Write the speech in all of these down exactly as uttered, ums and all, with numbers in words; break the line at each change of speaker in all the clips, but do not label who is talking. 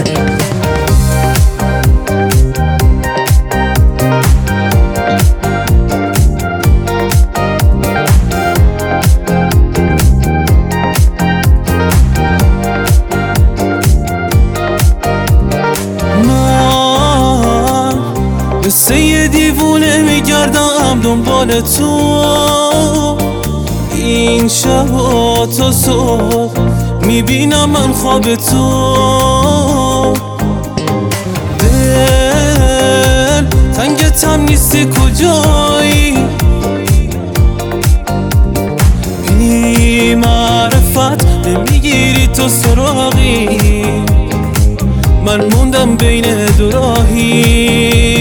حمزوی.
مثل یه دیوونه میگردم دنبال تو، این شب و تا صبح میبینم من خواب تو. دل تنگتم نیستی کجایی، بی معرفت نمیگیری تو سراغی، من موندم بین دو راهی.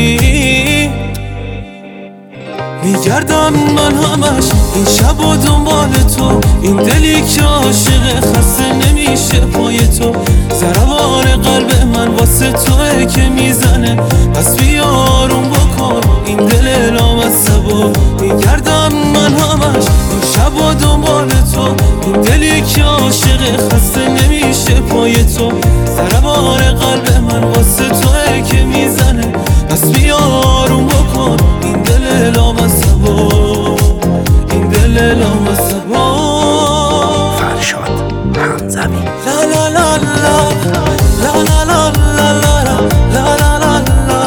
میگردم من همش این شب و دنبال تو، این دلی که عاشق خسته نمیشه پای تو. ضربان قلب من واسه توه که میزنه، پس بیا آروم بکن این دل لامصبو. میگردم من همش این شب و دنبال تو، این دلی که عاشق خسته نمیشه پای تو. ضربان قلب من واسه توه که میزنه، پس بیا آروم بکن این دل لامصبو، این دل لامصبو.
فرشاد حمزوی.
لا لا لا لا لا لا لا لا لا لا لا لا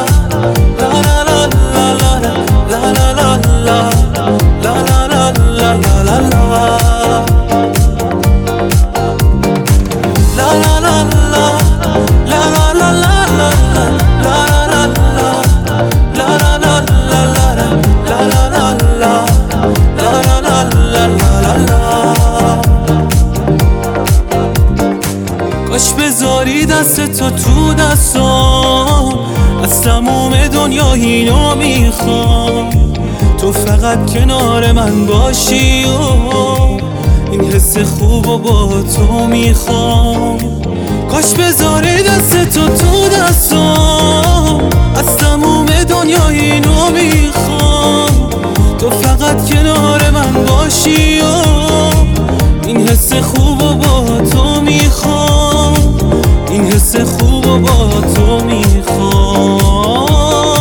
کاش بذاری دست تو تو دستام، از تموم دنیا اینو میخوام. تو فقط کنار من باشی و این حس خوب و با تو میخوام. کاش بذاری دست تو تو دستام، از تموم دنیا اینو میخوام. تو فقط کنار من باشی و این حس خوب و با تو میخوام، این حس خوب و با تو میخوام.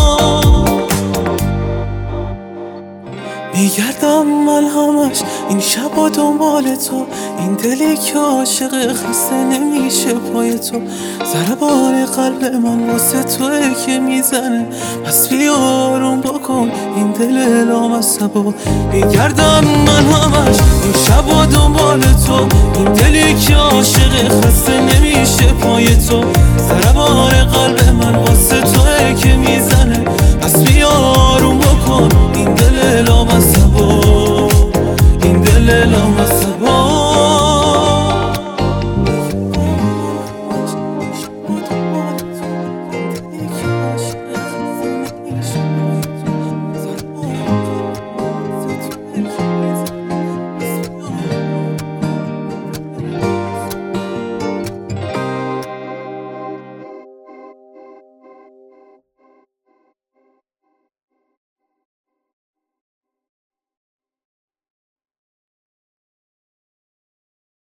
میگردم من همش این شب و دنبال تو، این دلی که عاشق خسته نمیشه پای تو. ضربان قلب من واسه توه که میزنه، پس بیا آروم بکن این دل لامصبو. میگردم من همش این شب و دنبال تو، این دلی که عاشق خسته نمیشه پای تو. ضربان قلب من واسه توه که میزنه،